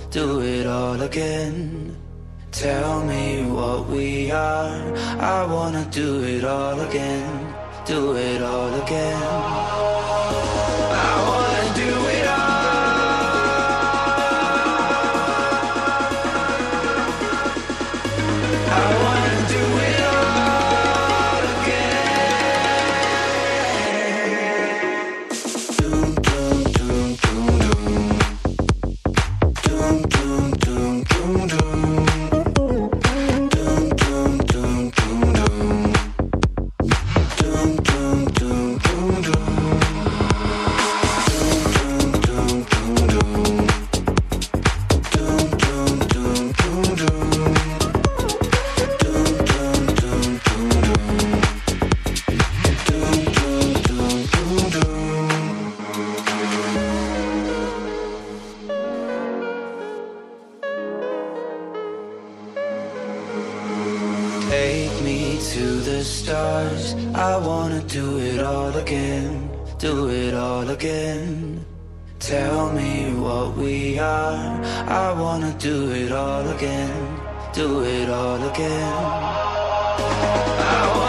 do it all again. Tell me what we are, I wanna do it all again, do it all again. I wanna do it all. I wanna do it all again. Doom, doom, doom, doom, doom. Doom, doom, doom, doom, doom. Take me to the stars, I wanna do it all again, do it all again. Tell me what we are, I wanna do it all again, do it all again. I